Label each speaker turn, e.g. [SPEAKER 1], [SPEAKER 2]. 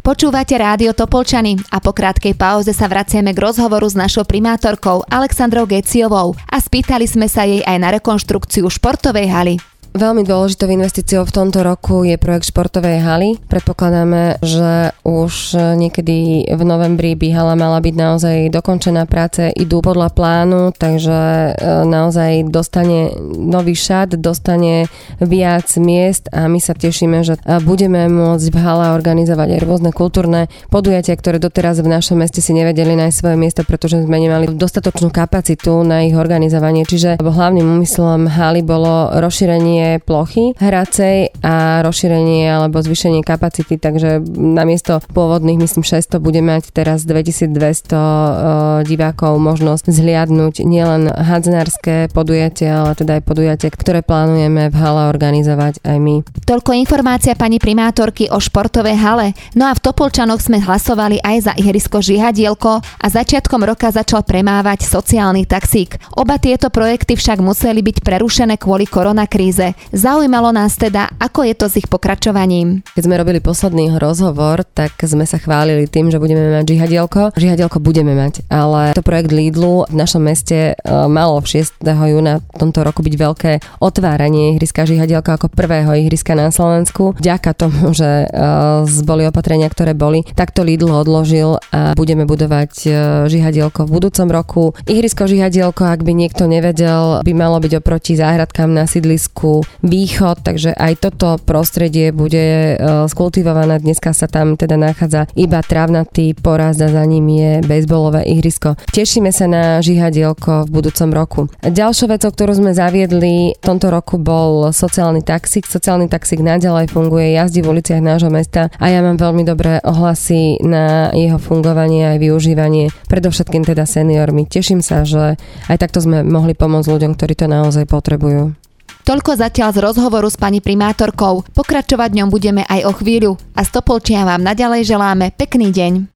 [SPEAKER 1] Počúvate Rádio Topolčany a po krátkej pauze sa vraciame k rozhovoru s našou primátorkou Alexandrou Geciovou a spýtali sme sa jej aj na rekonštrukciu športovej haly.
[SPEAKER 2] Veľmi dôležitou investíciou v tomto roku je projekt športovej haly. Predpokladáme, že už niekedy v novembri by hala mala byť naozaj dokončená, práce idú podľa plánu, takže naozaj dostane nový šat, dostane viac miest a my sa tešíme, že budeme môcť v hale organizovať aj rôzne kultúrne podujatia, ktoré doteraz v našom meste si nevedeli nájsť svoje miesto, pretože sme nemali dostatočnú kapacitu na ich organizovanie. Čiže hlavným úmyslom haly bolo rozšírenie plochy hracej a rozšírenie alebo zvýšenie kapacity, takže namiesto pôvodných, myslím 600, bude mať teraz 2200 divákov možnosť zhliadnúť nielen hadzanárske podujatia, ale teda aj podujatia, ktoré plánujeme v hale organizovať aj my.
[SPEAKER 1] Toľko informácia pani primátorky o športovej hale. No a v Topolčanoch sme hlasovali aj za ihrisko Žihadielko a začiatkom roka začal premávať sociálny taxík. Oba tieto projekty však museli byť prerušené kvôli koronakríze. Zaujímalo nás teda, ako je to s ich pokračovaním.
[SPEAKER 2] Keď sme robili posledný rozhovor, tak sme sa chválili tým, že budeme mať žihadielko. Žihadielko budeme mať, ale to projekt Lidlu v našom meste malo 6. júna v tomto roku byť veľké otváranie ihriska Žihadielko ako prvého ihriska na Slovensku. Vďaka tomu, že boli opatrenia, ktoré boli, tak to Lidl odložil a budeme budovať žihadielko v budúcom roku. Ihrisko Žihadielko, ak by niekto nevedel, by malo byť oproti záhradkám na sídlisku Východ, takže aj toto prostredie bude skultivované. Dneska sa tam teda nachádza iba trávnatý porast a za ním je bejsbolové ihrisko. Tešíme sa na žihadielko v budúcom roku. Ďalšou vecou, ktorú sme zaviedli v tomto roku, bol sociálny taxík. Sociálny taxík naďalej funguje, jazdí v uliciach nášho mesta a ja mám veľmi dobré ohlasy na jeho fungovanie aj využívanie, predovšetkým teda seniormi. Teším sa, že aj takto sme mohli pomôcť ľuďom, ktorí to naozaj potrebujú.
[SPEAKER 1] Toľko zatiaľ z rozhovoru s pani primátorkou. Pokračovať ňom budeme aj o chvíľu a z Topolčian vám naďalej želáme pekný deň.